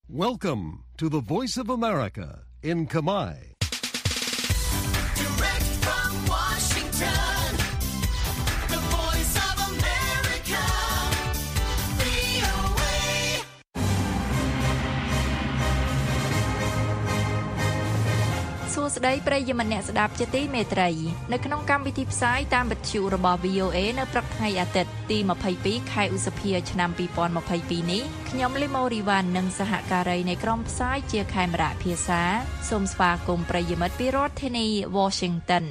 Welcome to the Voice of America in Kamai. Direct from Washington, the Voice of America, VOA. សួស្តីប្រិយមិត្តអ្នកស្ដាប់ជាទីមេត្រីនៅក្នុងកម្មវិធីផ្សាយតាមវិទ្យុរបស់ VOA នៅព្រឹកថ្ងៃអាទិត្យទី22ខែឧសភាឆ្នាំ2022នេះខ្ញុំលីម៉ូរីវ៉ាន់និងសហការីនៃក្រុមផ្សាយជាខេមរៈភាសាសូមស្វាគមន៍ប្រិយមិត្តពីរដ្ឋធានី Washington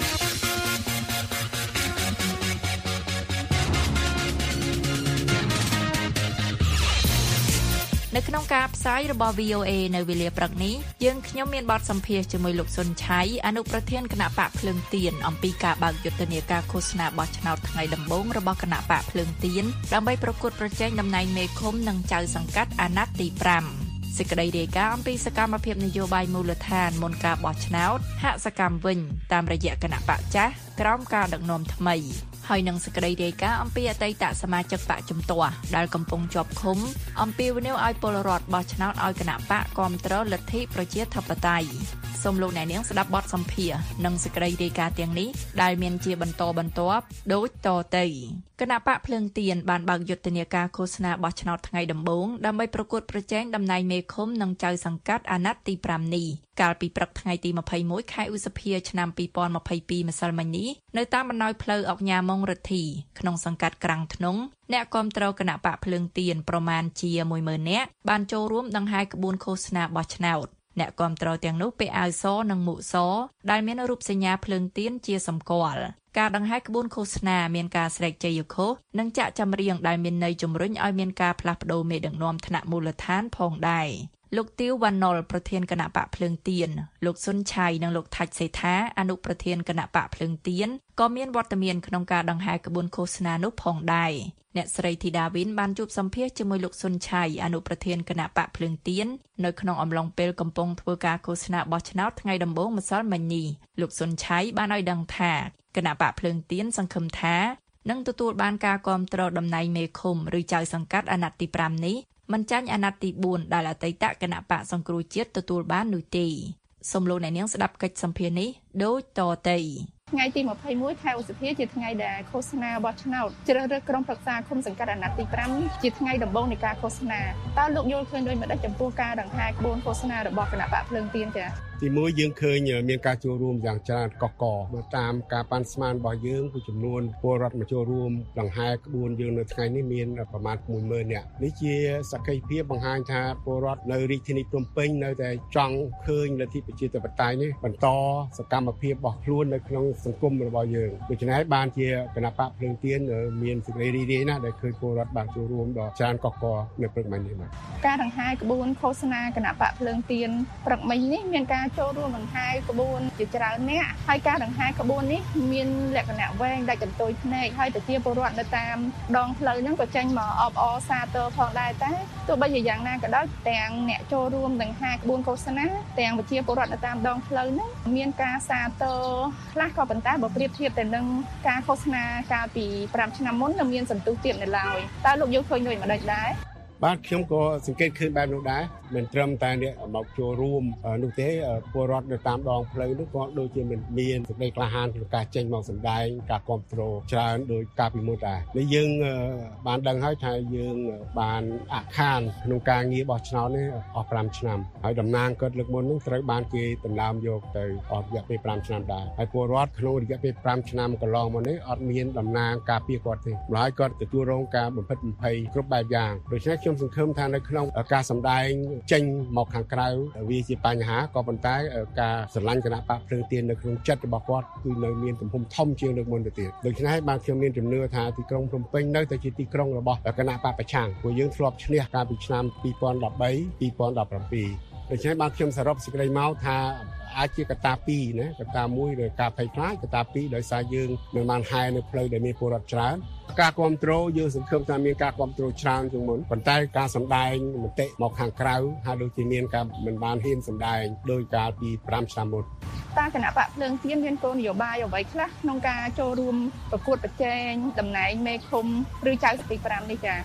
នៅក្នុងការផ្សាយរបស់ VOA នៅវេលាព្រឹកនេះយើងខ្ញុំមានបទសម្ភាសន៍ជាមួយលោកសុនឆៃអនុប្រធានគណៈបកភ្លើងទៀនអំពីការបើកយុទ្ធនាការឃោសនាបោះឆ្នោតថ្ងៃដំបូងរបស់គណៈបកភ្លើងទៀនដើម្បីប្រកួតប្រជែងតំណែងមេឃុំនិងចៅសង្កាត់អាណត្តិទី5សេចក្តីរាយការណ៍អំពីសកម្មភាពនយោបាយមូលដ្ឋានមុនការបោះឆ្នោតហាក់សកម្មវិញតាមរយៈគណៈបកចាស់ក្រោមការដឹកនាំថ្មីហើយនឹងសេចក្តីរាយការណ៍អំពីអតីតសមាជិកបកជំទាស់ដែលកំពុងជាប់ឃុំអំពីវិនិយោគឲ្យពលរដ្ឋបោះឆ្នោតឲ្យគណៈបកគាំទ្រលទ្ធិប្រជាធិបតេយ្យសូមលោកអ្នកនាងស្ដាប់បទសម្ភាសន៍និងសេចក្តីរាយការណ៍ទាំងនេះដែលមានជាបន្តបន្ទាប់ដូចតទៅគណៈបកភ្លើងទៀនបានបើកយុទ្ធនាការឃោសនាបោះឆ្នោតថ្ងៃដំបូងដើម្បីប្រកួតប្រជែងតំណែងមេឃុំនិងចៅសង្កាត់អាណត្តិទី5នេះកាលពីព្រឹកថ្ងៃទី21ខែឧសភាឆ្នាំ2022ម្សិលមិញនេះនៅតាមបណ្ដោយផ្លូវអុកញ៉ាម៉ុងរិទ្ធីក្នុងសង្កាត់ក្រាំងធ្នង់អ្នកគាំទ្រគណៈបកភ្លើងទៀនប្រមាណជា 10,000 នាក់បានចូលរួមដង្ហែក្បួនឃោសនាបោះឆ្នោតអ្នកគាំទ្រទាំងនោះពាក់អាវសនិងមួកសដែលមានរូបសញ្ញាភ្លើងទៀនជាសម្គាល់ការដង្ហែក្បួនឃោសនាមានការស្រែកជ័យឃោសនិងចាក់ចម្រៀងដែលមានន័យជំរុញឲ្យមានការផ្លាស់ប្ដូរមេដឹកនាំថ្នាក់មូលដ្ឋានផងដែរលោកទាវវណ្ណុលប្រធានគណៈបកភ្លើងទៀនលោកសុនឆៃនិងលោកថាច់សេដ្ឋាអនុប្រធានគណៈបកភ្លើងទៀនក៏មានវត្តមានក្នុងការដង្ហែក្បួនឃោសនានោះផងដែរអ្នកស្រីធីតាវិនបានជួបសម្ភាសន៍ជាមួយលោកសុនឆៃអនុប្រធានគណៈបកភ្លើងទៀននៅក្នុងអំឡុងពេលកំពុងធ្វើការឃោសនាបោះឆ្នោតថ្ងៃដំបូងម្សិលមិញនេះលោកសុនឆៃបានឲ្យដឹងថាគណៈបកភ្លើងទៀនសង្ឃឹមថានឹងទទួលបានការគាំទ្រតំណែងមេឃុំឬចៅសង្កាត់អាណត្តិទី5នេះមិនចាញ់អាណត្តិទី4ដែលអតីតគណៈបកសង្គ្រោះជាតិទទួលបាននោះទេសូមលោកអ្នកនាងស្ដាប់កិច្ចសម្ភាសន៍នេះដូចតទៅថ្ងៃទី21ខែឧសភាជាថ្ងៃដែលឃោសនាបោះឆ្នោតជ្រើសរើសក្រុមប្រឹក្សាឃុំសង្កាត់អាណត្តិទី5ជាថ្ងៃដំបូងនៃការឃោសនាតើលោកយល់ឃើញដូចម្តេចចំពោះការដង្ហែក្បួនឃោសនារបស់គណៈបកភ្លើងទៀនចា៎ទីមួយយើងឃើញមានការចូលរួមយ៉ាងច្រើនកកកមកតាមការប៉ាន់ស្មានរបស់យើងគឺចំនួនពលរដ្ឋមកចូលរួមដង្ហែក្បួនយើងនៅថ្ងៃនេះមានប្រមាណ 10,000 នាក់នេះជាសក្ខីភាពបង្ហាញថាពលរដ្ឋនៅរាជធានីភ្នំពេញនៅតែចង់ឃើញលទ្ធិប្រជាធិបតេយ្យនេះបន្តសកម្មភាពរបស់ខ្លួននៅក្នុងសង្គមរបស់យើងដូច្នេះបានជាគណៈបកភ្លើងទៀនមានសេចក្តីរីករាយណាស់ដែលឃើញពលរដ្ឋបានចូលរួមដល់ច្រើនកកកនៅព្រឹកមិញនេះបាទការដង្ហែក្បួនឃោសនាគណៈបកភ្លើងទៀនព្រឹកមិញនេះមានការចូលរួមដង្ហែក្បួនជាច្រើនអ្នកហើយការដង្ហែក្បួននេះមានលក្ខណៈវែងដាច់កន្ទុយភ្នែកហើយប្រជាពលរដ្ឋនៅតាមដងផ្លូវហ្នឹងក៏ចេញមកអបអរសាទរផងដែរតែទោះបីជាយ៉ាងណាក៏ដោយទាំងអ្នកចូលរួមដង្ហែក្បួនឃោសនាទាំងប្រជាពលរដ្ឋនៅតាមដងផ្លូវហ្នឹងមានការសាទរខ្លះក៏ប៉ុន្តែបើប្រៀបធៀបទៅនឹងការឃោសនាកាលពី5ឆ្នាំមុននៅមានសន្ទុះទៀតនៅឡើយតើលោកយល់ឃើញដូចម្តេចដែរបាទខ្ញុំក៏សង្កេតឃើញបែបនោះដែរមិនត្រឹមតែអ្នកមកចូលរួមនោះទេពលរដ្ឋនៅតាមដងផ្លូវនោះក៏ដូចជាមានសេចក្តីក្លាហានក្នុងការចេញមកសម្ដែងការគាំទ្រច្រើនដោយការពីមុនដែរនេះយើងបានដឹងហើយថាយើងបានអខានក្នុងការងារបោះឆ្នោតនេះអស់5ឆ្នាំហើយតំណាងគាត់លើកមុននោះត្រូវបានគេដណ្ដើមយកទៅអស់រយៈពេល5ឆ្នាំដែរហើយពលរដ្ឋក្នុងរយៈពេល5ឆ្នាំកន្លងមកនេះអត់មានតំណាងការពារគាត់ទេម្ល៉េះគាត់ទទួលរងការបំផិតបំភ័យគ្រប់បែបយ៉ាងដូច្នេះខ្ញុំសង្ឃឹមថានៅក្នុងការសម្ដែងចេញមកខាងក្រៅវាជាបញ្ហាក៏ប៉ុន្តែការស្រឡាញ់គណៈបកភ្លើងទៀននៅក្នុងចិត្តរបស់គាត់គឺនៅមានទំហំធំជាងលើកមុនទៅទៀតដូច្នេះបានខ្ញុំមានជំនឿថាទីក្រុងភ្នំពេញនៅតែជាទីក្រុងរបស់គណៈបកប្រឆាំងព្រោះយើងធ្លាប់ឈ្នះកាលពីឆ្នាំ2013 2017ដូច្នេះបានខ្ញុំសរុបសេចក្តីមកថាអាចជាកត្តា2ណាកត្តា1ឬការភ័យខ្លាចកត្តា2ដោយសារយើងមិនបានហែនៅផ្លូវដែលមានពលរដ្ឋច្រើនការគ្រប់គ្រងយើងសង្ឃឹមថាមានការគ្រប់គ្រងច្រើនជាងមុនប៉ុន្តែការសម្ដែងមតិមកខាងក្រៅហើយដូចជាមានការមិនបានហ៊ានសម្ដែងដោយកាលពី5ឆ្នាំមុនតើគណៈបកភ្លើងទៀនមានគោលនយោបាយអ្វីខ្លះក្នុងការចូលរួមប្រកួតប្រជែងតំណែងមេឃុំឬចៅទី5នេះចា៎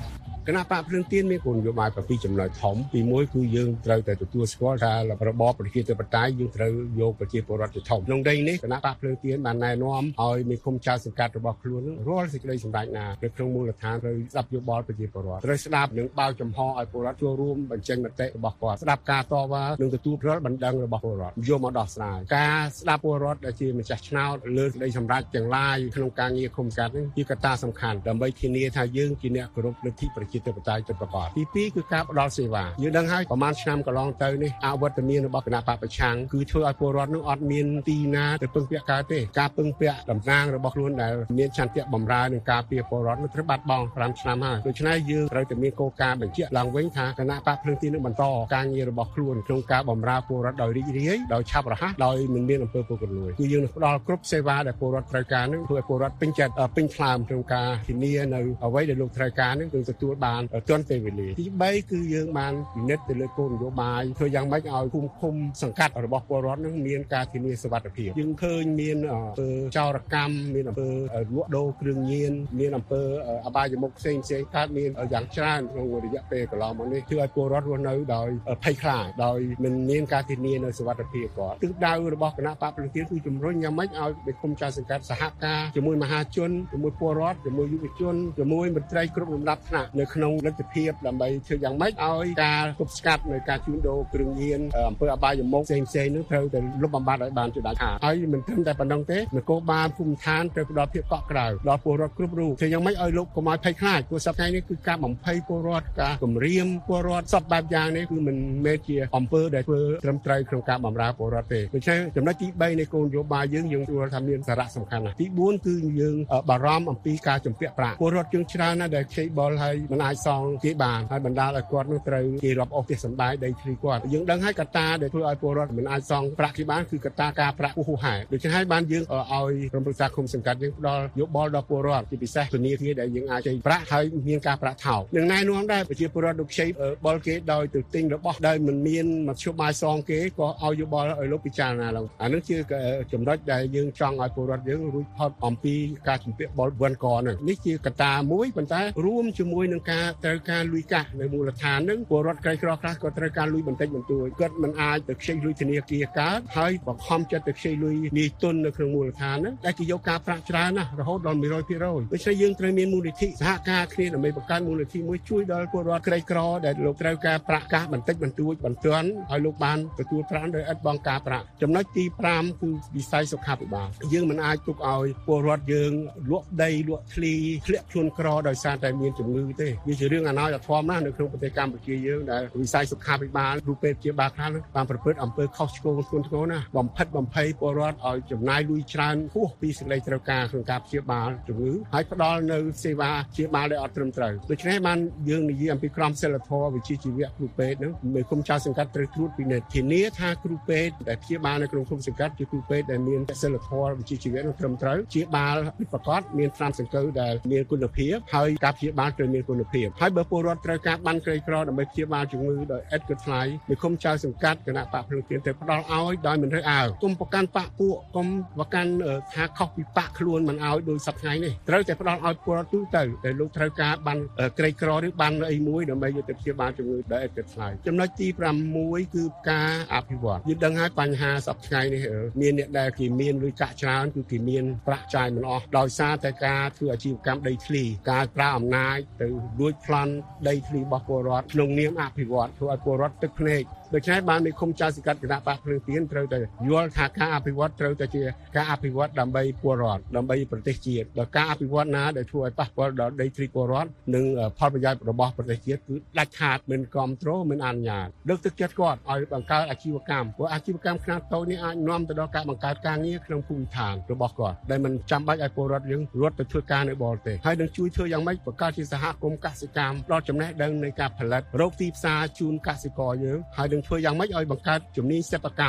គណៈបកភ្លើងទៀនមានគោលនយោបាយ7ចំណុចធំទី1គឺយើងត្រូវតែទទួលស្គាល់ថារបបប្រជាធិបតេយ្យយើងត្រូវយកប្រជាពលរដ្ឋជាធំក្នុងដីនេះគណៈបកភ្លើងទៀនបានណែនាំឲ្យមានគុំចៅសង្កាត់របស់ខ្លួនរាល់សេចក្តីសម្រេចណានៅក្នុងមូលដ្ឋានត្រូវស្ដាប់យោបល់ប្រជាពលរដ្ឋត្រូវស្ដាប់និងបើកចំហឲ្យពលរដ្ឋចូលរួមបញ្ចេញមតិរបស់គាត់ស្ដាប់ការតវ៉ានិងទទួលផ្ដល់បណ្ដឹងរបស់ពលរដ្ឋយកមកដោះស្រាយការស្ដាប់ពលរដ្ឋដែលជាម្ចាស់ឆ្នោតលើសេចក្តីសម្រេចទាំងឡាយក្នុងការងារគុំសង្កាត់នេះជាកត្តាសំខាន់ដើម្បីធានាថាយើងជាអ្នកគោរពលទ្ធិប្រជាធិបតេយ្យពិតប្រាកដទី2គឺការផ្ដល់សេវាយើងដឹងហើយប្រហែលឆ្នាំកន្លងទៅនេះអវត្តមានរបស់គណៈបកប្រឆាំងគឺធ្វើឲ្យពលរដ្ឋនឹងអត់មានទីណាទៅពឹងពាក់កើតទេការពឹងពាក់តំណាងរបស់ខ្លួនដែលមានឆន្ទៈបម្រើនឹងការពារពលរដ្ឋនឹងត្រូវបាត់បង់5ឆ្នាំហើយដូច្នេះយើងត្រូវតែមានគោលការណ៍បញ្ជាក់ឡើងវិញថាគណៈបកភ្លើងទៀននឹងបន្តការងាររបស់ខ្លួនក្នុងការបម្រើពលរដ្ឋដោយរីករាយដោយឆាប់រហ័សដោយមិនមានអំពើពុករលួយគឺយើងនឹងផ្ដល់គ្រប់សេវាដែលពលរដ្ឋត្រូវការនឹងធ្វើឲ្យពលរដ្ឋពេញចិត្តពេញថ្លើមក្នុងការធានានៅអ្វីដែលលោកត្រូវការនឹងគឺទទួលបានទាន់ពេលវេលាទី3គឺយើងបានពិនិត្យទៅលើគោលនយោបាយធ្វើយ៉ាងម៉េចឲ្យឃុំសង្កាត់របស់ពលរដ្ឋនឹងមានការធានាសុវត្ថិភាពយើងឃើញមានអំពើចោរកម្មមានអំពើលក់ដូរគ្រឿងញៀនមានអំពើអបាយមុខផ្សេងកើតមានយ៉ាងច្រើនក្នុងរយៈពេលកន្លងមកនេះធ្វើឲ្យពលរដ្ឋរស់នៅដោយភ័យខ្លាចដោយមិនមានការធានានៅសុវត្ថិភាពគាត់ទិសដៅរបស់គណៈបកភ្លើងទៀនគឺជំរុញយ៉ាងម៉េចឲ្យមេឃុំចៅសង្កាត់សហការជាមួយមហាជនជាមួយពលរដ្ឋជាមួយយុវជនជាមួយមន្ត្រីគ្រប់លំដាប់ថ្នាក់នៅក្នុងលទ្ធភាពដើម្បីធ្វើយ៉ាងម៉េចឲ្យការទប់ស្កាត់នៅការជួញដូរគ្រឿងញៀនអំពើអបាយមុខផ្សេងនោះត្រូវតែលុបបំបាត់ឲ្យបានជាដាច់ខាតហើយមិនត្រឹមតែប៉ុណ្ណឹងទេនគរបាលភូមិឋានត្រូវផ្ដល់ភាពកក់ក្ដៅដល់ពលរដ្ឋគ្រប់រូបធ្វើយ៉ាងម៉េចឲ្យលោកកុំឲ្យភ័យខ្លាចព្រោះសប្តាហ៍នេះគឺការបំភ័យពលរដ្ឋការគំរាមពលរដ្ឋសពបែបយ៉ាងនេះគឺមិនមែនជាអំពើដែលធ្វើត្រឹមត្រូវក្នុងការបម្រើពលរដ្ឋទេដូច្នេះចំណុចទី3នៃគោលនយោបាយយើងយល់ថាមានសារៈសំខាន់ណាស់ទី4គឺយើងបារម្ភអំពីការជំពាក់ប្រាក់ពលរដ្ឋយើងច្រើនណាស់ដែលខ្ចីបុលហើយមិនអាចសងគេបានហើយបណ្ដាលឲ្យគាត់នោះត្រូវគេរាប់អូសផ្ទះសម្បែងដីធ្លីគាត់យើងដឹងហើយកត្តាដែលធ្វើឲ្យពលរដ្ឋមិនអាចសងប្រាក់គេបានគឺកត្តាការប្រាក់ហួសហេតុដូច្នេះហើយបានយើងឲ្យក្រុមប្រឹក្សាគុំសង្កាត់យើងផ្ដល់យោបល់ដល់ពលរដ្ឋជាពិសេសធនាគារដែលយើងអាចខ្ចីប្រាក់ហើយមានការប្រាក់ថោកនឹងណែនាំដែរប្រជាពលរដ្ឋលោកខ្ចីបុលគេដោយទៅទិញរបស់ដែលមិនមានមធ្យោបាយសងគេក៏ឲ្យយោបល់ឲ្យលោកពិចារណាឡើងអានេះជាចំណុចដែលយើងចង់ឲ្យពលរដ្ឋយើងរួចផុតអំពីការជំពាក់បុលវណ្ឌកនេះនេះជាកត្តាមួយប៉ុន្តែរួមជាមួយនឹងការត្រូវការលុយកាក់នៅមូលដ្ឋាននឹងពលរដ្ឋក្រីក្រខ្លះក៏ត្រូវការលុយបន្តិចបន្តួចគាត់មិនអាចទៅខ្ចីលុយធនាគារកើតហើយបង្ខំចិត្តទៅខ្ចីលុយនាយទុននៅក្នុងមូលដ្ឋានហ្នឹងដែលគេយកការប្រាក់ច្រើនណាស់រហូតដល់ 100% ដូច្នេះយើងត្រូវមានមូលនិធិសហការគ្នាដើម្បីបង្កើតមូលនិធិមួយជួយដល់ពលរដ្ឋក្រីក្រដែលលោកត្រូវការប្រាក់កាសបន្តិចបន្តួចបន្ទាន់ឲ្យលោកបានទទួលប្រាក់ដោយឥតបង់ការប្រាក់ចំណុចទី5គឺវិស័យសុខាភិបាលយើងមិនអាចទុកឲ្យពលរដ្ឋយើងលក់ដីលក់ធ្លីធ្លាក់ខ្លួនក្រដោយសារតែមានជំងឺទេវាជារឿងអនាគតធំណាស់នៅក្នុងប្រទេសកម្ពុជាយើងដែលវិស័យសុខាភិបាលគ្រូពេទ្យជាបាលខ្លះបានប្រព្រឹត្តអំពើខុសឆ្គងធ្ងន់ធ្ងរណាស់បំផិតបំភ័យពលរដ្ឋឲ្យចំណាយលុយច្រើនហួសពីសេចក្តីត្រូវការក្នុងការព្យាបាលជំងឺហើយផ្ដល់នៅសេវាព្យាបាលដែលអត់ត្រឹមត្រូវដូច្នេះបានយើងនិយាយអំពីក្រមសីលធម៌វិជ្ជាជីវៈគ្រូពេទ្យហ្នឹងមេគុំចៅសង្កាត់ត្រូវត្រួតពិនិត្យធានាថាគ្រូពេទ្យដែលព្យាបាលនៅក្នុងគុំសង្កាត់ជាគ្រូពេទ្យដែលមានសីលធម៌វិជ្ជាជីវៈនោះត្រឹមត្រូវព្យាបាលពិតប្រាកដមានថ្នាំសង្កូវដែលមានគុណភាពហើយការព្យាបាលត្រូវមានគុណភាពហើយបើពលរដ្ឋត្រូវការបានក្រីក្រដើម្បីព្យាបាលជំងឺដោយឥតគិតថ្លៃមេគុំចៅសង្កាត់គណៈបកភ្លើងទៀនត្រូវផ្ដល់ឲ្យដោយមិនរើសអើងគុំប្រកាន់បកពួកគុំប្រកាន់ថាខុសពីបកខ្លួនមិនឲ្យដោយសប្តាហ៍នេះត្រូវតែផ្ដល់ឲ្យពលរដ្ឋទូទៅដែលលោកត្រូវការបានក្រីក្រឬបានអីមួយដើម្បីយកទៅព្យាបាលជំងឺដោយឥតគិតថ្លៃចំណុចទី6គឺការអភិវឌ្ឍយើងដឹងហើយបញ្ហាសប្តាហ៍នេះមានអ្នកដែលគេមានលុយកាក់ច្រើនគឺគេមានប្រាក់ចាយមិនអស់ដោយសារតែការធ្វើអាជីវកម្មដីធ្លីការប្រើអំណាចទៅលួចប្លន់ដីធ្លីរបស់ពលរដ្ឋក្នុងនាមអភិវឌ្ឍធ្វើឲ្យពលរដ្ឋទឹកភ្នែកដូច្នេះបានមេឃុំចៅសង្កាត់គណៈបកភ្លើងទៀនត្រូវតែយល់ថាការអភិវឌ្ឍត្រូវតែជាការអភិវឌ្ឍដើម្បីពលរដ្ឋដើម្បីប្រទេសជាតិដល់ការអភិវឌ្ឍណាដែលធ្វើឲ្យប៉ះពាល់ដល់ដីធ្លីពលរដ្ឋនិងផលប្រយោជន៍របស់ប្រទេសជាតិគឺដាច់ខាតមិនគ្រប់គ្រងមិនអនុញ្ញាតលើកទឹកចិត្តគាត់ឲ្យបង្កើតអាជីវកម្មព្រោះអាជីវកម្មខ្នាតតូចនេះអាចនាំទៅដល់ការបង្កើតការងារក្នុងភូមិឋានរបស់គាត់ដែលមិនចាំបាច់ឲ្យពលរដ្ឋយើងរត់ទៅធ្វើការនៅបរទេសហើយនឹងជួយធ្វើយ៉ាងម៉េចបង្កើតជាសហគមន៍កសិកម្មផ្ដល់ចំណេះដឹងនៃការផលិតរកទីផ្សារជូនកសិករយើងហើយធ្វើយ៉ាងម៉េចឲ្យបង្កើតជំនាញសិប្បកម្ម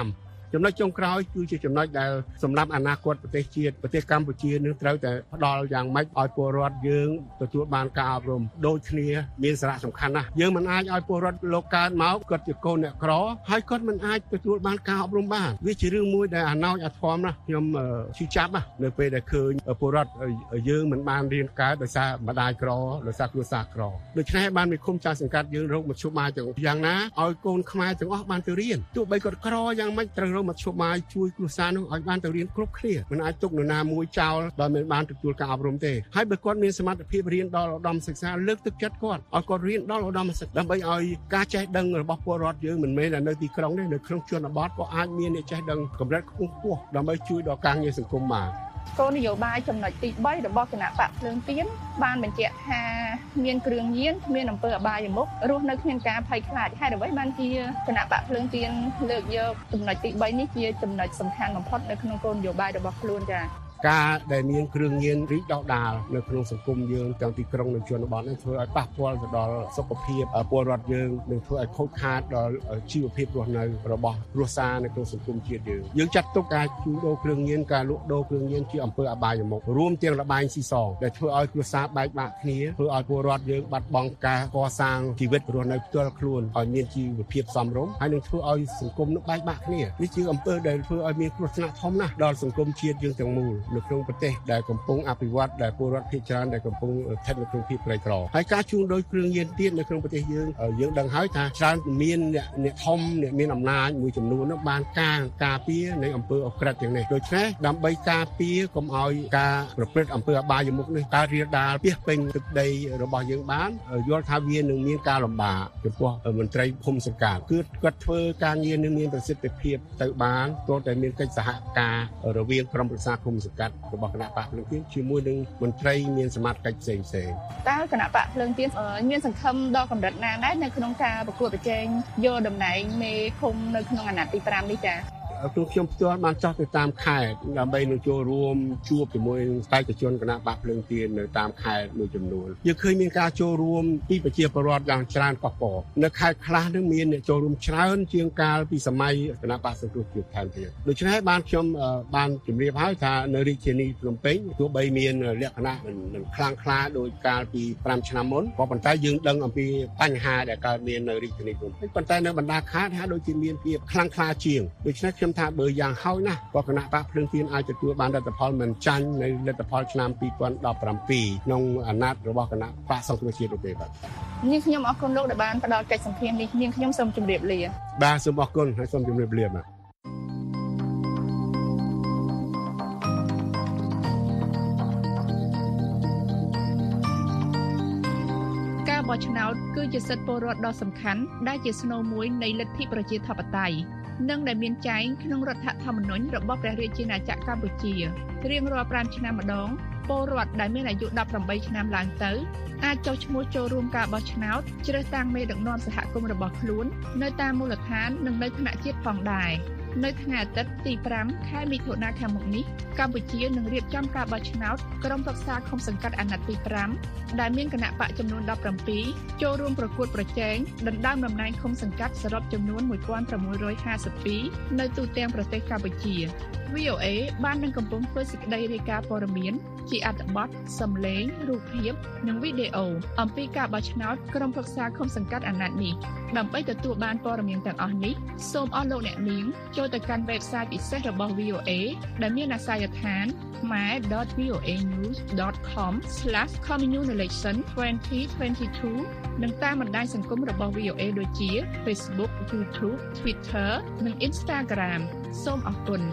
ចំណុចចុងក្រោយគឺជាចំណុចដែលសម្រាប់អនាគតប្រទេសជាតិប្រទេសកម្ពុជានឹងត្រូវតែផ្ដល់យ៉ាងម៉េចឲ្យពលរដ្ឋយើងទទួលបានការអប់រំដូចគ្នាមានសារៈសំខាន់ណាស់យើងមិនអាចឲ្យពលរដ្ឋលោកកើតមកគាត់ជាកូនអ្នកក្រហើយគាត់មិនអាចទទួលបានការអប់រំបានវាជារឿងមួយដែលអាណោចអាធមណាស់ខ្ញុំជឿចាប់ណានៅពេលដែលឃើញពលរដ្ឋយើងមិនបានរៀនកើតដោយសារម្ដាយក្រដោយសារគ្រួសារក្រដូច្នេះបានមានឃុំចាស់សង្កាត់យើងរកមធ្យោបាយទាំងយ៉ាងណាឲ្យកូនខ្មែរទាំងអស់បានទៅរៀនទោះបីគាត់ក្រយ៉ាងម៉េចត្រូវរកមធ្យោបាយជួយគ្រួសារនោះឲ្យបានទៅរៀនគ្រប់គ្នាមិនអាចទុកនរណាមួយចោលដោយមិនបានទទួលការអប់រំទេហើយបើគាត់មានសមត្ថភាពរៀនដល់ឧត្តមសិក្សាលើកទឹកចិត្តគាត់ឲ្យគាត់រៀនដល់ឧត្តមសិក្សាដើម្បីឲ្យការចេះដឹងរបស់ពលរដ្ឋយើងមិនមែនតែនៅទីក្រុងទេនៅក្នុងជនបទក៏អាចមានអ្នកចេះដឹងកម្រិតខ្ពស់ដើម្បីជួយដល់ការងារសង្គមបានគោលនយោបាយចំណុចទី3របស់គណៈបកភ្លើងទៀនបានបញ្ជាក់ថាមានគ្រឿងញៀនមានអំពើអបាយមុខរស់នៅគ្មានការភ័យខ្លាចហេតុអ្វីបានជាគណៈបកភ្លើងទៀនលើកយកចំណុចទី3នេះជាចំណុចសំខាន់បំផុតនៅក្នុងគោលនយោបាយរបស់ខ្លួនចា៎ការដែលមានគ្រឿងញៀនរីកដុះដាលនៅក្នុងសង្គមយើងទាំងទីក្រុងនិងជនបទនេះធ្វើឲ្យប៉ះពាល់ទៅដល់សុខភាពពលរដ្ឋយើងនិងធ្វើឲ្យខូចខាតដល់ជីវភាពរស់នៅរបស់គ្រួសារនៅក្នុងសង្គមជាតិយើងចាត់ទុកការជួញដូរគ្រឿងញៀនការលក់ដូរគ្រឿងញៀនជាអំពើអបាយមុខរួមទាំងលបែងស៊ីសងដែលធ្វើឲ្យគ្រួសារបែកបាក់គ្នាធ្វើឲ្យពលរដ្ឋយើងបាត់បង់ការកសាងជីវិតរស់នៅផ្ទាល់ខ្លួនឲ្យមានជីវភាពសមរម្យហើយនឹងធ្វើឲ្យសង្គមនោះបែកបាក់គ្នានេះជាអំពើដែលធ្វើឲ្យមានគ្រោះថ្នាក់ធំណាស់ដល់សង្គមជាតិយើងទាំងមូលនៅក្នុងប្រទេសដែលកំពុងអភិវឌ្ឍដែលពលរដ្ឋភាគច្រើនដែលកំពុងស្ថិតនៅក្នុងភាពក្រីក្រហើយការជួញដូរគ្រឿងញៀនទៀតនៅក្នុងប្រទេសយើងដឹងហើយថាច្រើនមានអ្នកធំអ្នកមានអំណាចមួយចំនួននោះបានការពារនៃអំពើអក្រិតទាំងនេះដូច្នេះដើម្បីការពារកុំឲ្យការប្រព្រឹត្តអំពើអបាយមុខនេះការរាលដាលពាសពេញទឹកដីរបស់យើងបានយល់ថាវានឹងមានការលំបាកចំពោះមន្ត្រីភូមិសង្កាត់គឺគាត់ធ្វើការងារនឹងមានប្រសិទ្ធភាពទៅបានទោះតែមានកិច្ចសហការរវាងក្រុមប្រឹក្សាភូមិសង្កាត់របស់គណៈបកភ្លើងទៀនជាមួយនឹងមន្ត្រីមានសមត្ថកិច្ចផ្សេងតើគណៈបកភ្លើងទៀនមានសង្ឃឹមដល់កម្រិតណាដែរនៅក្នុងការប្រកួតប្រជែងយកតំណែងមេឃុំនៅក្នុងអាណត្តិទី5នេះចា៎ព្រោះខ្ញុំផ្ទាល់បានចោះទៅតាមខេត្តដើម្បីនឹងចូលរួមជួបជាមួយនឹងបេក្ខជនគណៈបកភ្លើងទៀននៅតាមខេត្តមួយចំនួនយើងឃើញមានការចូលរួមពីប្រជាពលរដ្ឋយ៉ាងច្រើនកកកនៅខេត្តខ្លះនឹងមានអ្នកចូលរួមច្រើនជាងកាលពីសម័យគណៈបកសង្គ្រោះជាតិថែមទៀតដូច្នេះបានខ្ញុំបានជម្រាបហើយថានៅរាជធានីភ្នំពេញទោះបីមានលក្ខណៈមិនខ្លាំងក្លាដោយកាលពី5ឆ្នាំមុនក៏ប៉ុន្តែយើងដឹងអំពីបញ្ហាដែលកើតមាននៅរាជធានីភ្នំពេញប៉ុន្តែនៅបណ្ដាខេត្តហាក់ដូចជាមានភាពខ្លាំងក្លាជាងដូច្នេះខ្ញុំថាបើយ៉ាងហោចណាស់ក៏គណៈបកភ្លើងទៀនអាចទទួលបានលទ្ធផលមិនចាញ់នៅលទ្ធផលឆ្នាំ2017ក្នុងអាណត្តិរបស់គណៈបកសង្គ្រោះជាតិនោះទេបាទនាងខ្ញុំអរគុណលោកដែលបានផ្ដល់កិច្ចសម្ភាសន៍នេះនាងខ្ញុំសូមជម្រាបលាបាទសូមអរគុណហើយសូមជម្រាបលាបាទការបោះឆ្នោតគឺជាសិទ្ធិពលរដ្ឋដ៏សំខាន់ដែលជាស្នូលមួយនៃលទ្ធិប្រជាធិបតេយ្យនិងដែលមានចែងក្នុងរដ្ឋធម្មនុញ្ញរបស់ព្រះរាជាណាចក្រកម្ពុជារៀងរាល់5ឆ្នាំម្ដងពលរដ្ឋដែលមានអាយុ18ឆ្នាំឡើងទៅអាចចុះឈ្មោះចូលរួមការបោះឆ្នោតជ្រើសតាំងមេដឹកនាំសហគមន៍របស់ខ្លួននៅតាមមូលដ្ឋាននិងនៅថ្នាក់ជាតិផងដែរនៅថ្ងៃអាទិត្យទី5ខែមិថុនាខាងមុខនេះកម្ពុជានឹងរៀបចំការបោះឆ្នោតក្រុមប្រឹក្សាឃុំសង្កាត់អាណត្តិទី5ដែលមានគណៈបកចំនួន17ចូលរួមប្រកួតប្រជែងដណ្ដើមតំណែងឃុំសង្កាត់សរុបចំនួន1652នៅទូទាំងប្រទេសកម្ពុជា VOA បាននឹងកំពុងធ្វើសេចក្តីរាយការណ៍ព័ត៌មានជាអត្ថបទសំឡេងរូបភាពនិងវីដេអូអំពីការបោះឆ្នោតក្រុមប្រឹក្សាឃុំសង្កាត់អាណត្តិនេះដើម្បីទទួលបានព័ត៌មានទាំងអស់នេះសូមអស់លោកអ្នកនាងចូលទៅកាន់ website ពិសេសរបស់ VOA ដែលមានអាសយដ្ឋាន khmer.voanews.com/communelection2022 និងតាមបណ្ដាញសង្គមរបស់ VOA ដូចជា Facebook, YouTube, Twitter និង Instagram សូមអរគុណ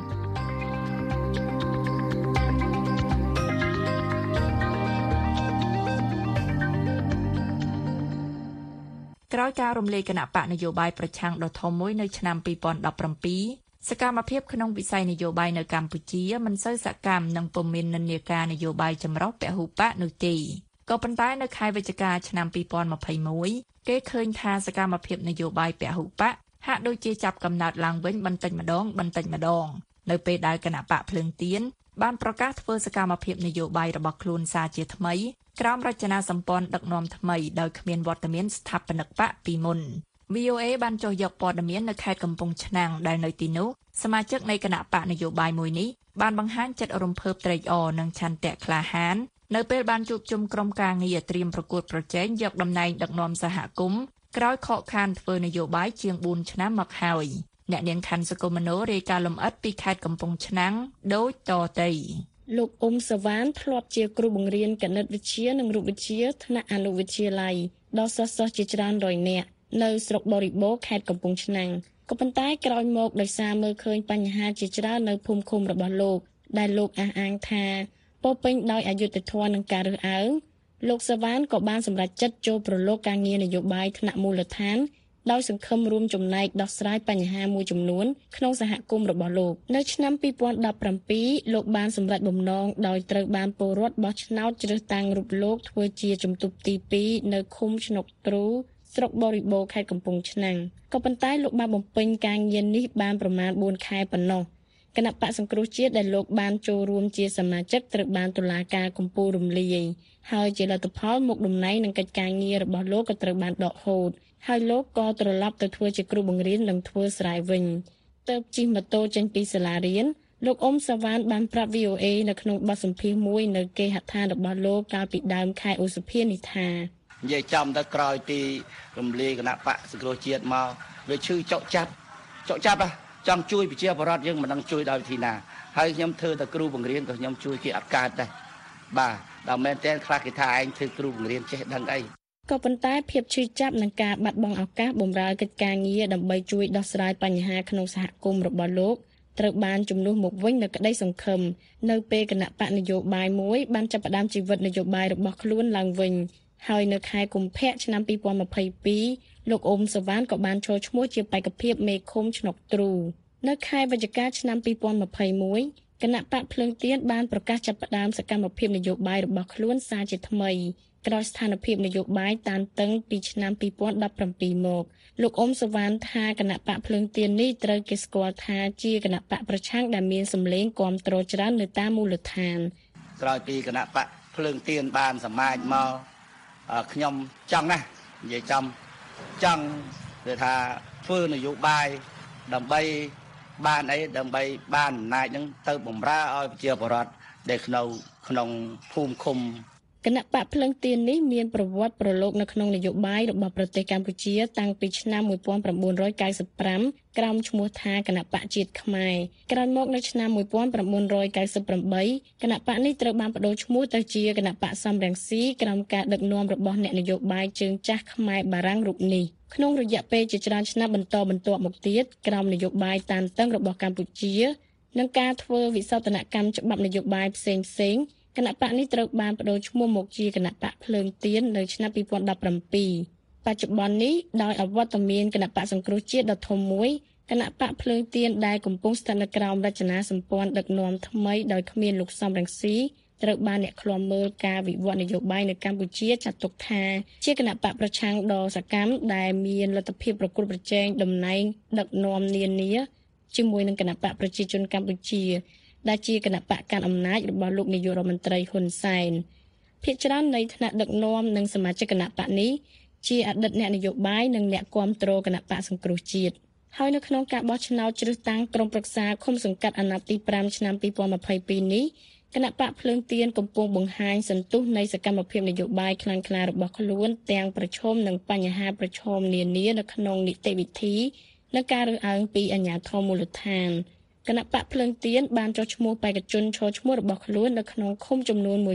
ក្រោយការរំលាយគណៈបកនយោបាយប្រឆាំងដ៏ធំមួយនៅឆ្នាំ2017សកម្មភាពក្នុងវិស័យនយោបាយនៅកម្ពុជាមិនសូវសកម្មនិងពុំមាននិន្នាការនយោបាយចម្រុះពហុបកនោះទេក៏ប៉ុន្តែនៅខែវិច្ឆិកាឆ្នាំ2021គេឃើញថាសកម្មភាពនយោបាយពហុបកហាក់ដូចជាចាប់កំណើតឡើងវិញបន្តិចម្ដងនៅពេលដែលគណៈបកភ្លើងទៀនបានប្រកាសធ្វើសកម្មភាពនយោបាយរបស់ខ្លួនសារជាថ្មីក្រោមរចនាសម្ព័ន្ធដឹកនាំថ្មីដោយគ្មានវត្តមានស្ថាបនិកបកពីមុន VOA បានចុះយកព័ត៌មាននៅខេត្តកំពង់ឆ្នាំងដែលនៅទីនោះសមាជិកនៃគណៈបកនយោបាយមួយនេះបានបង្ហាញចិត្តរំភើបត្រេកអរនិងឆន្ទៈក្លាហាននៅពេលបានជួបជុំក្រុមការងារត្រៀមប្រកួតប្រជែងយកតំណែងដឹកនាំសហគមន៍ក្រោយខកខានធ្វើនយោបាយជាង4ឆ្នាំមកហើយអ្នកនាងខាន់សុគមនោរាយការណ៍លម្អិតពីខេត្តកំពង់ឆ្នាំងដូចតទៅលោកអ៊ុំសវ៉ានធ្លាប់ជាគ្រូបង្រៀនគណិតវិទ្យានិងរូបវិទ្យាថ្នាក់អនុវិទ្យាល័យដល់សិស្សជាច្រើនរយនាក់នៅស្រុកបរិបូរខេត្តកំពង់ឆ្នាំងក៏ប៉ុន្តែក្រោយមកដោយសារមើលឃើញបញ្ហាជាច្រើននៅភូមិឃុំរបស់លោកដែលលោកអះអាងថាពោពេញដោយអយុត្តិធម៌និងការរើសអើងលោកសវ៉ានក៏បានសម្រេចចិត្តចូលប្រឡូកការងារនយោបាយថ្នាក់មូលដ្ឋានដោយសង្ឃឹមរួមចំណែកដោះស្រាយបញ្ហាមួយចំនួនក្នុងសហគមន៍របស់លោកនៅឆ្នាំ2017លោកបានសម្រេចបំណងដោយត្រូវបានពលរដ្ឋបោះឆ្នោតជ្រើសតាំងរូបលោកធ្វើជាជំទប់ទី2នៅឃុំឆ្នុកទ្រូស្រុកបរិបូរខេត្តកំពង់ឆ្នាំងក៏ប៉ុន្តែលោកបានបំពេញការងារនេះបានប្រមាណ4ខែប៉ុណ្ណោះគណៈបកសង្គ្រោះជាតិដែលលោកបានចូលរួមជាសមាជិកត្រូវបានតុលាការកំពូលរំលាយហើយជាលទ្ធផលមុខតំណែងនិងកិច្ចការងាររបស់លោកក៏ត្រូវបានដកហូតហើយលោកក៏ត្រឡប់ទៅធ្វើជាគ្រូបង្រៀននិងធ្វើស្រែវិញទើបជិះម៉ូតូចេញពីសាលារៀនលោកអ៊ុំសាវ៉ានបានប្រាប់ VOA នៅក្នុងបទសម្ភាសន៍មួយនៅគេហដ្ឋានរបស់លោកកាលពីដើមខែឧសភានេះថានិយាយចំទៅក្រោយពីរំលាយគណៈបកសង្គ្រោះជាតិមកវាឈឺចុកចាប់ចង់ជួយប្រជាពលរដ្ឋយើងមិនដឹងជួយដោយវិធីណាហើយខ្ញុំធ្វើតែគ្រូបង្រៀនក៏ខ្ញុំជួយគេអត់កើតដែរបាទដល់មែនតើខ្លះគេថាឯងធ្វើគ្រូបង្រៀនចេះដឹងអីក៏ប៉ុន្តែភាពឈឺចាប់និងការបាត់បង់ឱកាសបម្រើកិច្ចការងារដើម្បីជួយដោះស្រាយបញ្ហាក្នុងសហគមន៍របស់លោកត្រូវបានជំនួសមកវិញនៅក្តីសង្ឃឹមនៅពេលគណៈបកនយោបាយមួយបានចាប់ផ្ដើមជីវិតនយោបាយរបស់ខ្លួនឡើងវិញហើយនៅខែកុម្ភៈឆ្នាំ2022លោកអ៊ុំសវ៉ានក៏បានចូលឈ្មោះជាបេក្ខភាពមេឃុំឆ្នុកទ្រូនៅខែវិច្ឆិកាឆ្នាំ2021គណៈបកភ្លើងទៀនបានប្រកាសចាប់ផ្ដើមសកម្មភាពនយោបាយរបស់ខ្លួនសារជាថ្មីក្រោយស្ថានភាពនយោបាយតានតឹងពីឆ្នាំ2017មកលោកអ៊ុំសវ៉ានថាគណៈបកភ្លើងទៀននេះត្រូវគេស្គាល់ថាជាគណៈបកប្រឆាំងដែលមានសម្លេងគាំទ្រច្រើននៅតាមមូលដ្ឋានក្រោយពីគណៈបកភ្លើងទៀនបានសមាជមកខ្ញុំចង់ណាស់និយាយចង់គឺថាធ្វើនយោបាយដើម្បីបានអីដើម្បីបានអំណាចនឹងទៅបម្រើឲ្យប្រជាពលរដ្ឋដែលក្នុងភូមិឃុំគណៈបកភ្លើងទៀននេះមានប្រវត្តិប្រឡូកនៅក្នុងនយោបាយរបស់ប្រទេសកម្ពុជាតាំងពីឆ្នាំ1995ក្រោមឈ្មោះថាគណៈបកជាតិខ្មែរក្រោយមកនៅឆ្នាំ1998គណៈបកនេះត្រូវបានប្តូរឈ្មោះទៅជាគណៈបកសំរងស៊ីក្រោមការដឹកនាំរបស់អ្នកនយោបាយជើងចាស់ខ្មែរបារាំងរូបនេះក្នុងរយៈពេលជាច្រើនឆ្នាំបន្តមកទៀតក្រោមនយោបាយតានតឹងរបស់កម្ពុជានិងការធ្វើវិសោធនកម្មច្បាប់នយោបាយផ្សេងគណៈបកនេះត្រូវបានប្តូរឈ្មោះមកជាគណៈបកភ្លើងទៀននៅឆ្នាំ2017បច្ចុប្បន្ននេះដោយអវត្តមានគណៈបកសង្គ្រោះជាតិដ៏ធំមួយគណៈបកភ្លើងទៀនដែលកំពុងស្ថិតនៅក្រោមរចនាសម្ព័ន្ធដឹកនាំថ្មីដោយគ្មានលោកសំរងស៊ីត្រូវបានអ្នកឃ្លាំមើលការវិវត្តនយោបាយនៅកម្ពុជាចាត់ទុកថាជាគណៈបកប្រឆាំងដ៏សកម្មដែលមានលទ្ធភាពប្រកួតប្រជែងតំណែងដឹកនាំនានាជាមួយនឹងគណៈបកប្រជាជនកម្ពុជាដែលជាគណៈបកកាន់អំណាចរបស់លោកនាយករដ្ឋមន្ត្រីហ៊ុនសែនភាគច្រើននៃថ្នាក់ដឹកនាំនិងសមាជិកគណៈបកនេះជាអតីតអ្នកនយោបាយនិងអ្នកគាំទ្រគណៈបកសង្គ្រោះជាតិហើយនៅក្នុងការបោះឆ្នោតជ្រើសតាំងក្រុមប្រឹក្សាឃុំសង្កាត់អាណត្តិទី5ឆ្នាំ2022នេះគណៈបកភ្លើងទៀនកំពុងបង្ហាញសន្ទុះនៃសកម្មភាពនយោបាយខ្លាំងក្លារបស់ខ្លួនទាំងប្រឈមនឹងបញ្ហាប្រឈមនានានៅក្នុងនីតិវិធីនិងការរើសអើងពីអាជ្ញាធរមូលដ្ឋានគណៈបកភ្លើងទៀនបានចុះឈ្មោះបេក្ខជនឈរឈ្មោះរបស់ខ្លួននៅក្នុងឃុំចំនួន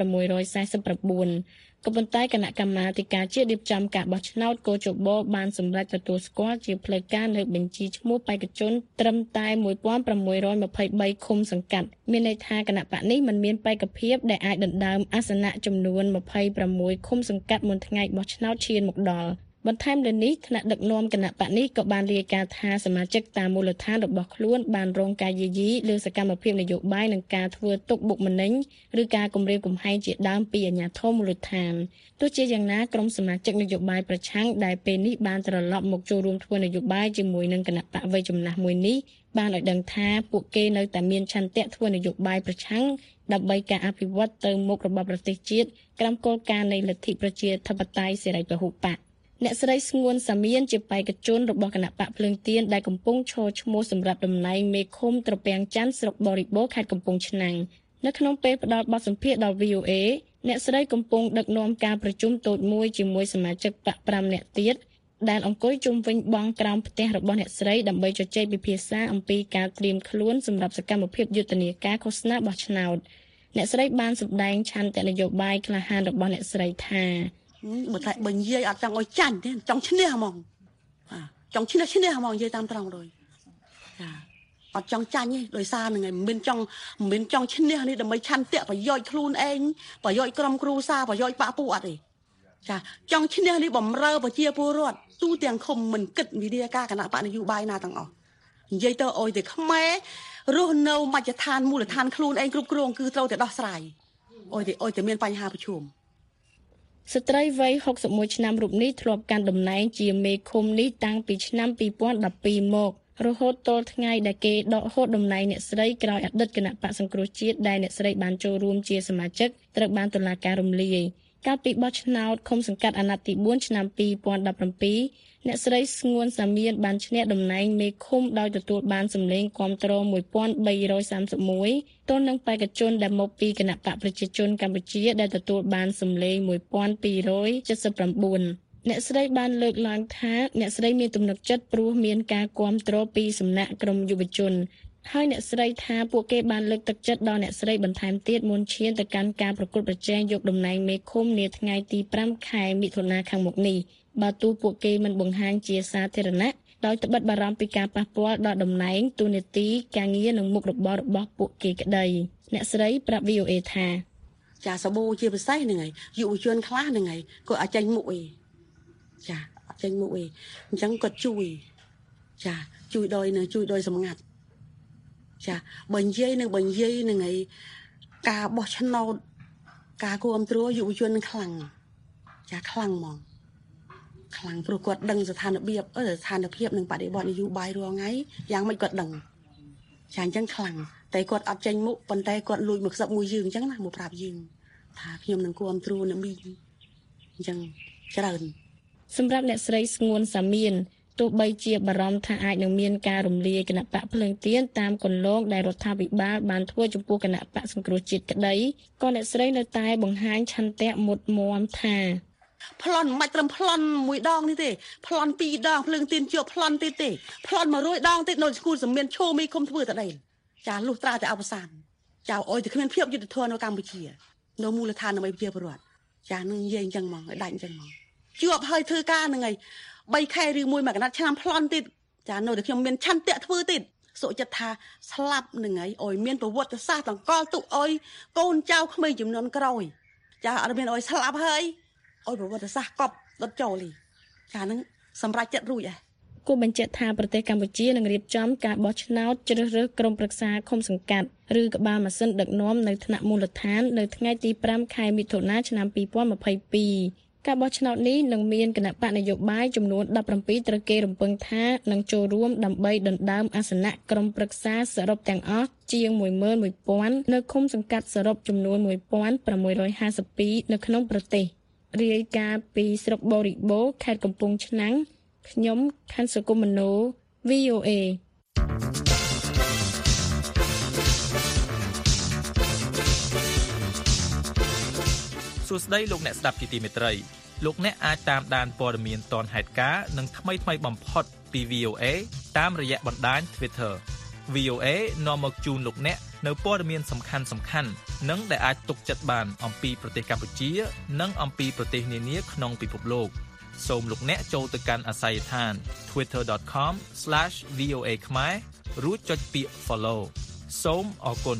1649ក៏ប៉ុន្តែគណៈកម្មាធិការជាតិរៀបចំការបោះឆ្នោតកោជបបានសម្រេចទទួលស្គាល់ជាផ្លូវការនៅបញ្ជីឈ្មោះបេក្ខជនត្រឹមតែ1623ឃុំសង្កាត់មានន័យថាគណៈបកនេះមិនមានបេក្ខភាពដែលអាចដណ្ដើមអាសនៈចំនួន26ឃុំសង្កាត់មុនថ្ងៃបោះឆ្នោតឈានមកដល់បន្ថែមលើនេះថ្នាក់ដឹកនាំគណៈបកនេះក៏បានរាយការណ៍ថាសមាជិកតាមមូលដ្ឋានរបស់ខ្លួនបានរងការយាយីលើសកម្មភាពនយោបាយនិងការធ្វើទុកបុកម្នេញឬការគំរាមកំហែងជាដើមពីអាជ្ញាធរមូលដ្ឋានទោះជាយ៉ាងណាក្រុមសមាជិកនយោបាយប្រឆាំងដែលពេលនេះបានត្រឡប់មកចូលរួមធ្វើនយោបាយជាមួយនឹងគណៈបកវ័យចំណាស់មួយនេះបានឲ្យដឹងថាពួកគេនៅតែមានឆន្ទៈធ្វើនយោបាយប្រឆាំងដើម្បីការអភិវឌ្ឍទៅមុខរបស់ប្រទេសជាតិក្រោមគោលការណ៍នៃលទ្ធិប្រជាធិបតេយ្យសេរីពហុបកអ្នកស្រីស្ងួនសាមៀនជាបេក្ខជនរបស់គណៈបកភ្លើងទៀនដែលកំពុងឈរឈ្មោះសម្រាប់តំណែងមេឃុំត្រពាំងច័ន្ទស្រុកបរិបូរខេត្តកំពង់ឆ្នាំងនៅក្នុងពេលផ្ដល់បទសម្ភាសន៍ដល់ VOA អ្នកស្រីកំពុងដឹកនាំការប្រជុំតូចមួយជាមួយសមាជិកបក5នាក់ទៀតដែលអង្គុយជុំវិញបង្គក្រោមផ្ទះរបស់អ្នកស្រីដើម្បីជជែកពិភាក្សាអំពីការត្រៀមខ្លួនសម្រាប់សកម្មភាពយុទ្ធនាការឃោសនាបោះឆ្នោតអ្នកស្រីបានសម្ដែងឆន្ទៈនយោបាយក្លាហានរបស់អ្នកស្រីថាបើនិយាយអត់ចង់ឲ្យចាញ់ទេចង់ឈ្នះហ្មងចង់ឈ្នះហ្មងនិយាយតាមត្រង់rồiចាអត់ចង់ចាញ់ទេដោយសារហ្នឹងឯងមិនមែនចង់ឈ្នះនេះដើម្បីឆន្ទៈប្រយោជន៍ខ្លួនឯងប្រយោជន៍ក្រុមគ្រួសារប្រយោជន៍បកពួកអត់ទេចាចង់ឈ្នះនេះបំរើប្រជាពលរដ្ឋទូទាំងឃុំមិនគិតវិធានការគណៈបកនយោបាយណាទាំងអស់និយាយទៅអុយតែខ្មែររស់នៅមជ្ឈដ្ឋានមូលដ្ឋានខ្លួនឯងគ្រប់គ្រងគឺត្រូវតែដោះស្រាយអុយតែមានបញ្ហាប្រឈមស្ត្រីវ័យ61ឆ្នាំរូបនេះធ្លាប់កាន់តំណែងជាមេឃុំនេះតាំងពីឆ្នាំ2012មករហូតដល់ថ្ងៃដែលគេដកហូតតំណែងអ្នកស្រីក្រោយអតីតគណៈបកសង្គ្រោះជាតិដែលអ្នកស្រីបានចូលរួមជាសមាជិកត្រូវបានតុលាការរំលាយកាលពីបោះឆ្នោតឃុំសង្កាត់អាណត្តិទី4ឆ្នាំ2017អ្នកស្រីស្ងួនសាមៀនបានឈ្នះតំណែងមេឃុំដោយទទួលបានសម្លេងគាំទ្រ1331ទល់នឹងបេក្ខជនដែលមកពីគណៈបកប្រជាជនកម្ពុជាដែលទទួលបានសម្លេង1279អ្នកស្រីបានលើកឡើងថាអ្នកស្រីមានទំនុកចិត្តព្រោះមានការគាំទ្រពីសំណាក់ក្រុមយុវជនហើយអ្នកស្រីថាពួកគេបានលើកទឹកចិត្តដល់អ្នកស្រីបន្ថែមទៀតមុនឈានទៅកាន់ការប្រកួតប្រជែងយកតំណែងមេឃុំនាថ្ងៃទី5ខែមិថុនាខាងមុខនេះបើទោះពួកគេមិនបង្ហាញជាសាធារណៈដោយត្បិតបារម្ភពីការប៉ះពាល់ដល់តំណែងតួនាទីការងារនិងមុខរបររបស់ពួកគេក្តីអ្នកស្រីប្រាប់ VOA ថាចាសបូជាពិសេសហ្នឹងហើយយុវជនខ្លះហ្នឹងហើយគាត់អាចចេញមុខអីចាអត់ចេញមុខអីអញ្ចឹងគាត់ជួយចាជួយដោយសម្ងាត់ចាបើនិយាយនឹងឯការបោះឆ្នោតការគ្រប់គ្រងយុវជននឹងខ្លាំងចាខ្លាំងហ្មងខ្លាំងព្រោះគាត់ដឹងស្ថានភាពនឹងបដិបត្តិនយោបាយរាល់ថ្ងៃយ៉ាងម៉េចគាត់ដឹងចាអញ្ចឹងខ្លាំងតែគាត់អត់ចេញមុខប៉ុន្តែគាត់លួចមកខ្សឹបមួយយើងអញ្ចឹងណាមកប្រាប់យើងថាខ្ញុំនឹងគ្រប់គ្រងនឹងមីអញ្ចឹងច្រើនសម្រាប់អ្នកស្រីស្ងួនសាមៀនទោះបីជាបារម្ភថាអាចនឹងមានការរំលាយគណៈបកភ្លើងទៀនតាមគន្លងដែលរដ្ឋាភិបាលបានធ្វើចំពោះគណៈបកសង្គ្រោះជាតិក្តីក៏អ្នកស្រីនៅតែបង្ហាញឆន្ទៈមុតមាំថាប្លន់មិនត្រឹមប្លន់មួយដងនេះទេប្លន់2ដងភ្លើងទៀនជាប់ប្លន់ទៀតទេប្លន់100ដងទៀតនៅស្គូលសម្មានឈោមីគុំធ្វើតែដែរចាលុះត្រាតែអវសានចៅអុយតែគ្មានភាពយុត្តិធម៌នៅកម្ពុជានៅមូលដ្ឋានដើម្បីប្រជាពលរដ្ឋចានឹងនិយាយអញ្ចឹងហ្មងឲ្យដាច់អញ្ចឹងហ្មងជាប់ហើយធ្វើការហ្នឹងហើយ3ខែឬមួយកណាត់ឆ្នាំប្លន់ទៀតចានៅតែខ្ញុំមានឆន្ទៈធ្វើទៀតសុចិត្តថាស្លាប់ហ្នឹងហើយអុយមានប្រវត្តិសាស្ត្រតង្កល់ទុកអុយកូនចៅក្មេងចំនួនក្រោយចាអត់មានអុយស្លាប់ហើយអុយប្រវត្តិសាស្ត្រកប់ដុតចូលចាហ្នឹងសម្រាប់ចិត្តរួចហើយគូបញ្ជាក់ថាប្រទេសកម្ពុជានឹងរៀបចំការបោះឆ្នោតជ្រើសរើសក្រុមប្រឹក្សាឃុំសង្កាត់ឬក្បាលម៉ាស៊ីនដឹកនាំនៅថ្នាក់មូលដ្ឋាននៅថ្ងៃទី5ខែមិថុនាឆ្នាំ2022ការបោះឆ្នោតនេះនឹងមានគណៈបកនយោបាយចំនួន17ត្រូវគេរំពឹងថានឹងចូលរួមដើម្បីដណ្ដើមអាសនៈក្រុមប្រឹក្សាសរុបទាំងអស់ជាង 11,000 នៅឃុំសង្កាត់សរុបចំនួន 1,652 នៅក្នុងប្រទេសរាយការណ៍ពីស្រុកបរិបូរខេត្តកំពង់ឆ្នាំងខ្ញុំខាន់សុគមនោ VOA សួស្តីលោកអ្នកស្ដាប់ជាទីមេត្រីលោកអ្នកអាចតាមដានព័ត៌មានទាន់ហេតុការណ៍និងថ្មីៗបំផុតពី VOA តាមរយៈបណ្ដាញ Twitter VOA នាំមកជូនលោកអ្នកនៅព័ត៌មានសំខាន់ៗនិងដែលអាចទុកចិត្តបានអំពីប្រទេសកម្ពុជានិងអំពីប្រទេសនានាក្នុងពិភពលោកសូមលោកអ្នកចូលទៅកាន់អាសយដ្ឋាន twitter.com/voa ខ្មែររួចចុចពាក្យ follow សូមអរគុណ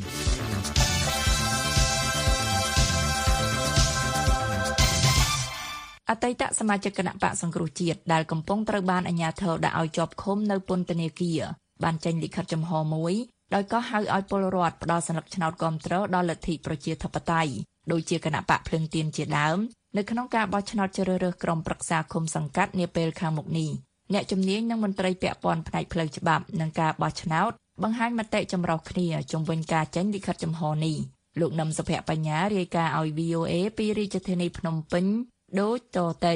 អតីតសមាជិកគណៈបកសង្គ្រោះជាតិដែលកំពុងត្រូវបានអាជ្ញាធរដាក់ឲ្យជាប់ឃុំនៅពន្ធនាគារបានចេញលិខិតចំហមួយដោយក៏ហៅឲ្យពលរដ្ឋផ្ដល់សញ្ញាឆ្នោតគាំទ្រដល់លទ្ធិប្រជាធិបតេយ្យដូចជាគណៈបកភ្លើងទៀនជាដើមនៅក្នុងការបោះឆ្នោតជ្រើសរើសក្រុមប្រឹក្សាឃុំសង្កាត់នាពេលខាងមុខនេះអ្នកជំនាញនិងមន្ត្រីពាក់ព័ន្ធផ្នែកផ្លូវច្បាប់និងការបោះឆ្នោតបង្ហាញមតិចម្រុះគ្នាជុំវិញការចេញលិខិតចំហនេះលោកនឹមសុភបញ្ញារាយការណ៍ឲ្យ VOA ពីរាជធានីភ្នំពេញដូចតទៅ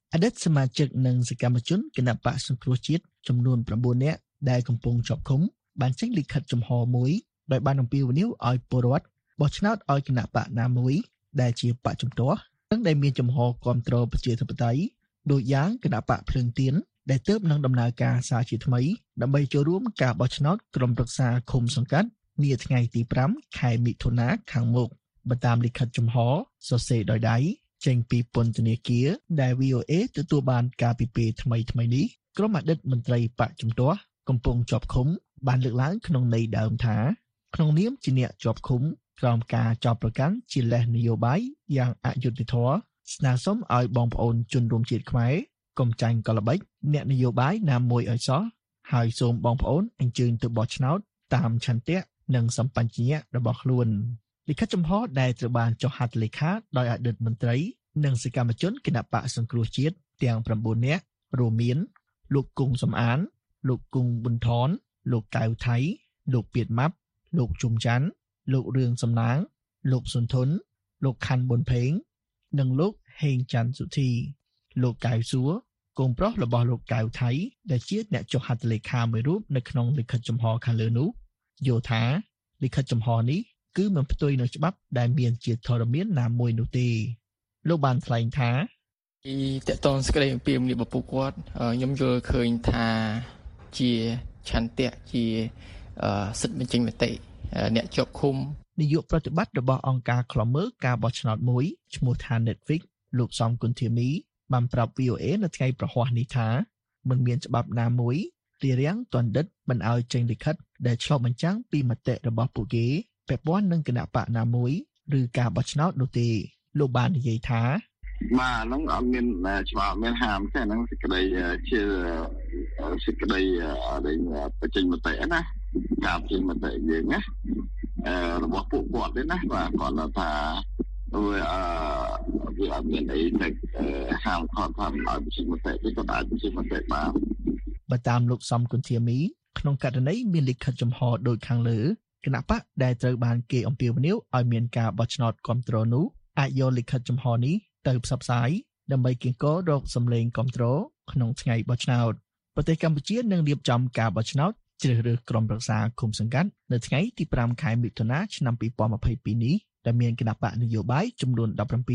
អតីតសមាជិកនិងសកម្មជនគណបក្សសង្គ្រោះជាតិចំនួន9នាក់ដែលកំពុងជាប់ឃុំបានចេញលិខិតចំហមួយដោយបានអំពាវនាវឲ្យពលរដ្ឋបោះឆ្នោតឲ្យគណបក្សណាមួយដែលជាបកជំទាស់និងដែលមានចំហគ្រប់គ្រងប្រជាធិបតេយ្យដូចយ៉ាងគណបក្សភ្លើងទៀនដែលទើបនឹងដំណើរការសារជាថ្មីដើម្បីចូលរួមការបោះឆ្នោតក្រុមប្រឹក្សាឃុំសង្កាត់នាថ្ងៃទី5ខែមិថុនាខាងមុខបើតាមលិខិតចំហសរសេរដោយដៃចេញពីពន្ធនាគារដែល VOA ទទួលបានការពីពេលថ្មីនេះក្រុមអតីតមន្ត្រីបកជំទាស់កំពុងជាប់ឃុំបានលើកឡើងក្នុងន័យដើមថាក្នុងនាមជាអ្នកជាប់ឃុំក្រោមការចោទប្រកាន់ជាលេសនយោបាយយ៉ាងអយុត្តិធម៌ស្នើសុំឲ្យបងប្អូនជនរួមជាតិខ្មែរកុំចាញ់កលល្បិចអ្នកនយោបាយណាមួយឲ្យសោះហើយសូមបងប្អូនអញ្ជើញទៅបោះឆ្នោតតាមឆន្ទៈនិងសម្បញ្ញៈរបស់ខ្លួនលិខិតចំហដែលត្រូវបានចុះហត្ថលេខាដោយអតីតមន្ត្រីនិងសកម្មជនគណបក្សសង្គ្រោះជាតិទាំង9នាក់រួមមានលោកគង់សំអានលោកគង់ប៊ុនថនលោកកៅថៃលោកពៀតម៉ាប់លោកជុំច័ន្ទលោករឿងសំណាងលោកសុនធនលោកខាន់ប៊ុនផេងនិងលោកហេងច័ន្ទសុធីលោកកៅសួរកូនប្រុសរបស់លោកកៅថៃដែលជាអ្នកចុះហត្ថលេខាមួយរូបនៅក្នុងលិខិតចំហខាងលើនោះយល់ថាលិខិតចំហនេះគឺមិនផ្ទុយនឹងច្បាប់ដែលមានជាធរមានណាមួយនោះទេលោកបានថ្លែងថាពីតកតងសេចក្តីអំពាវនាវរបស់ពួកគាត់ខ្ញុំយល់ឃើញថាជាឆន្ទៈជាសិទ្ធិបញ្ចេញមតិអ្នកជាប់ឃុំនាយកប្រតិបត្តិរបស់អង្គការឃ្លាំមើលការបោះឆ្នោតមួយឈ្មោះថា Netflix លោកសំគុណធាមីបានប្រាប់ VOA នៅថ្ងៃប្រហ័សនេះថាមិនមានច្បាប់ណាមួយរារាំងទណ្ឌិតមិនឲ្យចេញលិខិតដែលឆ្លុះបញ្ចាំងពីមតិរបស់ពួកគេពាក់ព័ន្ធនឹងគណៈបកណាមួយឬការបោះឆ្នោតនោះទេលោកបាននិយាយថាបាទហ្នឹងអត់មានច្បាប់មានហាមទេហ្នឹងសេចក្តីជាសេចក្តីបញ្ចេញមតិណាការបញ្ចេញមតិយើងណារបស់ពួកគាត់ទេណាបាទគាត់ថាវាអត់មានអីតែហាមគាត់ថាឲ្យបញ្ចេញមតិទេគាត់អាចបញ្ចេញមតិបានបើតាមលោកសំគុណធាមីក្នុងករណីមានលិខិតចំហដូចខាងលើគណៈបកដែលត្រូវបានគេអំពាវនាវឲ្យមានការបោះឆ្នោតគ្រប់គ្រងនោះអាចយកលិខិតចំហនេះទៅផ្សព្វផ្សាយដើម្បីគៀងគររកសម្លេងគ្រប់គ្រងក្នុងថ្ងៃបោះឆ្នោតប្រទេសកម្ពុជានឹងរៀបចំការបោះឆ្នោតជ្រើសរើសក្រុមប្រឹក្សាឃុំសង្កាត់នៅថ្ងៃទី5ខែមិថុនាឆ្នាំ2022នេះដែលមានគណៈបកនយោបាយចំនួន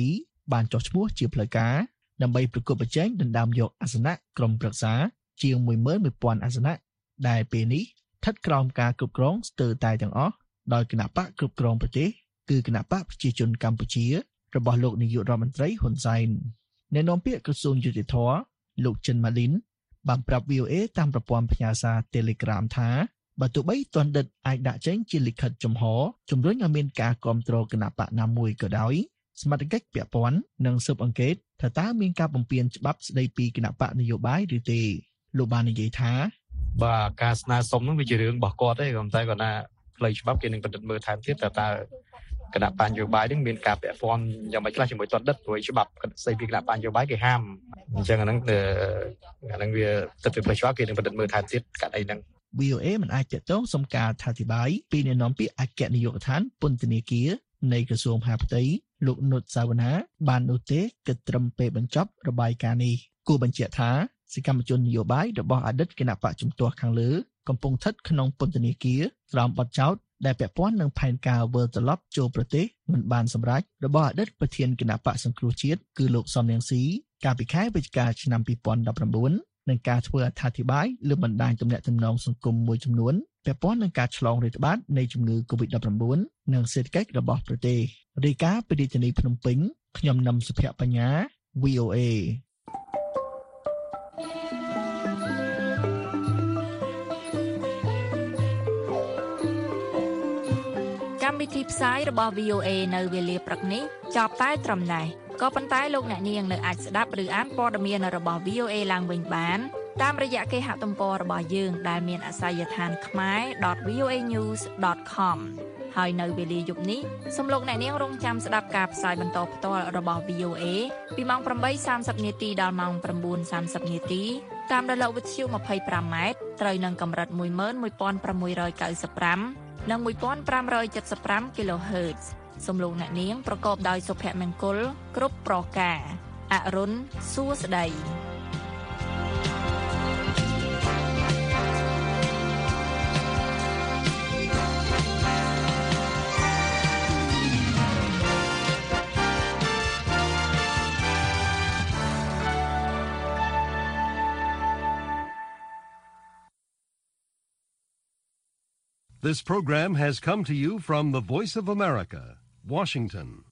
17បានចុះឈ្មោះជាផ្លូវការដើម្បីប្រគល់ប្រជែងដណ្ដើមយកអាសនៈក្រុមប្រឹក្សាជាង 11,000 អាសនៈដែលពេលនេះស្ថិតក្រោមការគ្រប់គ្រងស្ទើរតែទាំងអស់ដោយគណៈបកគ្រប់គ្រងប្រទេសគឺគណៈបកប្រជាជនកម្ពុជារបស់លោកនាយករដ្ឋមន្ត្រីហ៊ុនសែនអ្នកនាំពាក្យក្រសួងយុតិធម៌លោកចិនម៉ាលីនបានប្រាប់ VOA តាមប្រព័ន្ធផ្ញើសារ Telegram ថាបើទោះបីទណ្ឌិតអាចដាក់ចេញជាលិខិតចំហជំរុញឲ្យមានការគ្រប់គ្រងគណៈបកណាមួយក៏ដោយសមត្ថកិច្ចពាក់ព័ន្ធនឹងស៊ើបអង្កេតថាតើមានការបំពានច្បាប់ស្តីពីគណៈបកនយោបាយឬទេលោកបាននិយាយថាបាទការស្នើសុំហ្នឹងវាជារឿងរបស់គាត់ទេក៏តែគាត់ថាផ្លូវច្បាប់គេនឹងពិនិត្យមើលថែមទៀតតើគណៈបញ្ញយោបាយនឹងមានការពាក់ព័ន្ធយ៉ាងម៉េចខ្លះជាមួយទណ្ឌិតព្រោះច្បាប់ស្តីពីគណៈបញ្ញយោបាយគេហាមអញ្ចឹងអាហ្នឹងវាទៅពីផ្លូវច្បាប់គេនឹងពិនិត្យមើលថែមទៀតករណីហ្នឹង VOA មិនអាចតតងសុំការថាធិប្បាយពីអ្នកនាំពាក្យអគ្គនាយកដ្ឋានពន្ធនាគារនៃក្រសួងមហាផ្ទៃលោកនុតសាវណ្ណាបាននោះទេគិតត្រឹមពេលបញ្ចប់របាយការណ៍នេះគូបញ្ជាក់ថាសកម្មជននយោបាយរបស់អតីតគណៈបកជំទាស់ខាងលើកំពុងស្ថិតក្នុងពន្ធនាគារក្រោមបទចោទដែលពាក់ព័ន្ធនឹងផែនការវិលត្រឡប់ចូលប្រទេសមិនបានសម្រេចរបស់អតីតប្រធានគណៈបកសង្គ្រោះជាតិគឺលោកសំរងស៊ីកាលពីខែវិច្ឆិកាឆ្នាំ2019នឹងការធ្វើអត្ថាធិប្បាយលើបណ្ដាញទំនាក់ទំនងសង្គមមួយចំនួនពាក់ព័ន្ធនឹងការឆ្លងរាតត្បាតនៃជំងឺ Covid-19 និងសេដ្ឋកិច្ចរបស់ប្រទេសរាយការណ៍ពីរាជធានីភ្នំពេញខ្ញុំនឹមសុភ័ក្របញ្ញា VOA កម្មវិធីផ្សាយរបស់ VOA នៅវេលាព្រឹកនេះចប់តែត្រឹមនេះក៏ប៉ុន្តែលោកអ្នកនាងនៅអាចស្ដាប់ឬអានព័ត៌មានរបស់ VOA ឡើងវិញបានតាមរយៈគេហទំព័ររបស់យើងដែលមានអាសយដ្ឋាន khmer.voanews.com ហើយនៅវេលាយប់នេះសូមលោកអ្នកនាងរងចាំស្ដាប់ការផ្សាយបន្តផ្ទាល់របស់ VOA ពីម៉ោង 8:30 នាទីដល់ម៉ោង 9:30 នាទីតាមរលកវិទ្យុ 25M ត្រូវនឹងកម្រិត 11695 និង 1575 kHz សូមលោកអ្នកនាងប្រកបដោយសុភមង្គលគ្រប់ប្រការអរុនសួស្តី This program has come to you from the Voice of America, Washington.